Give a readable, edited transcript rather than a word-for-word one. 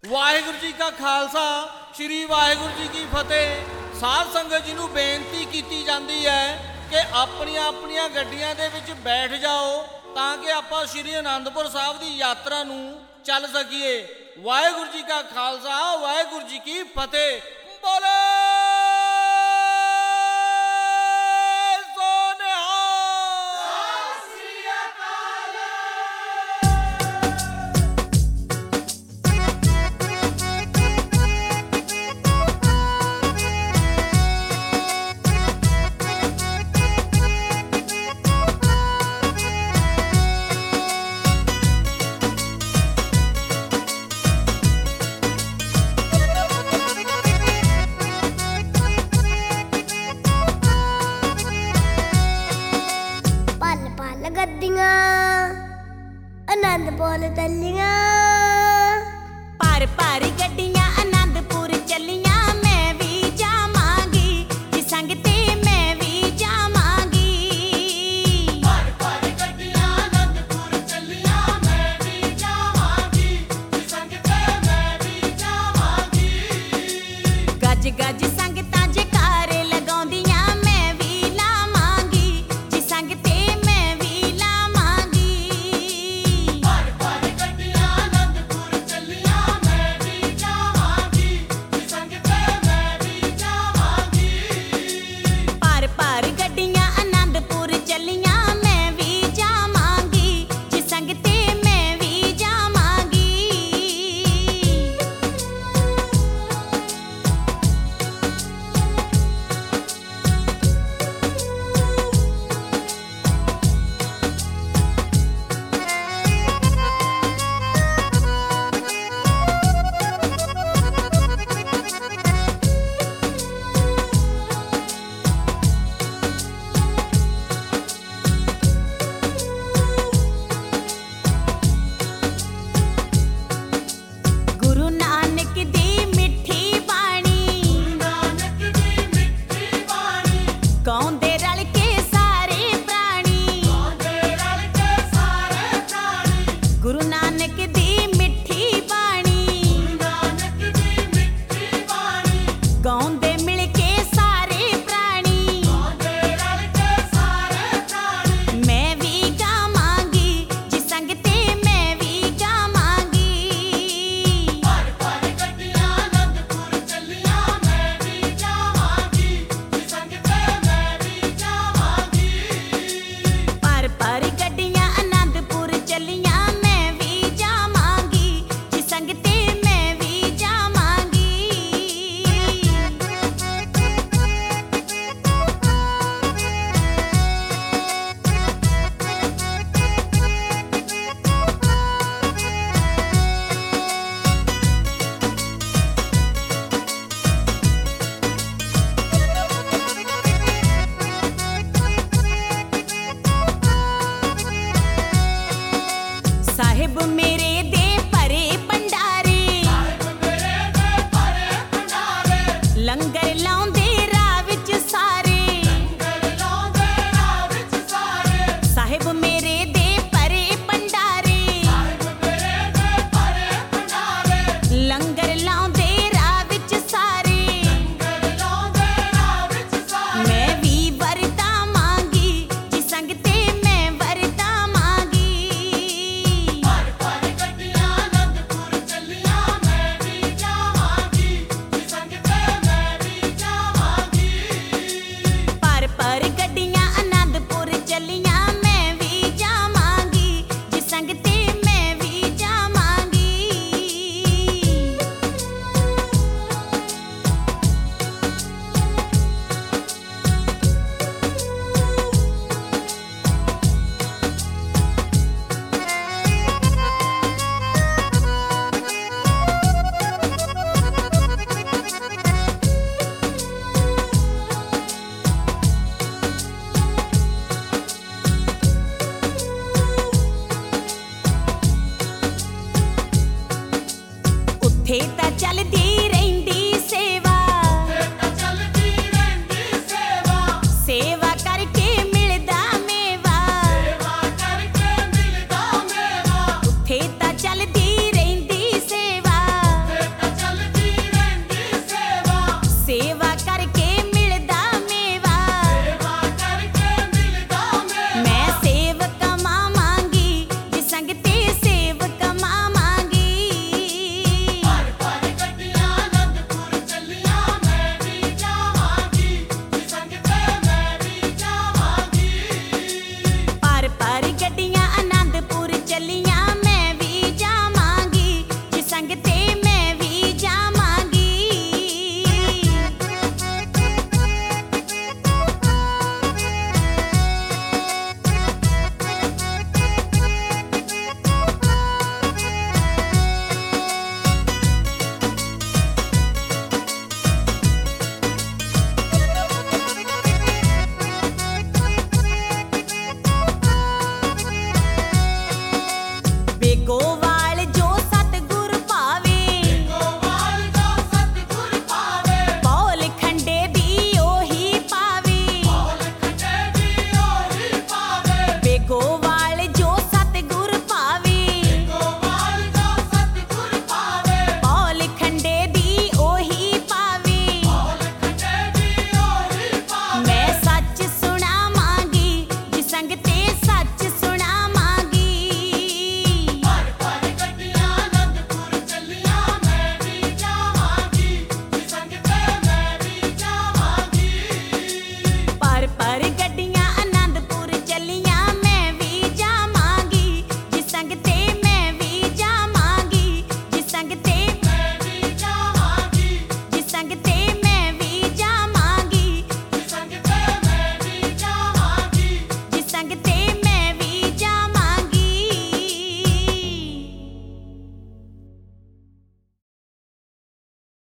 वाहिगुरू जी का खालसा श्री वाहिगुरू जी की फतेह। साध संगत जी नूं बेनती की जाती है कि अपनियां अपनियां गड्डियां दे विच बैठ जाओ तां कि आपां श्री आनंदपुर साहब की यात्रा नूं चल सकीए। वाहिगुरू जी का खालसा वाहिगुरू जी की फतेह। बोले आनंदपुर चलियां पर पर गड्डियां आनंदपुर चलियां मैं भी जावांगी जी संग ते मैं भी जावांगी। पर पर गड्डियां आनंदपुर चलियां मैं भी जावांगी जी संग ते मैं भी जावांगी। गज गज संगतां जयकारे लगाउंदियां मैं भी लावांगी जी संग ते मैं भी लावांगी। थे तां चलदी रहिंदी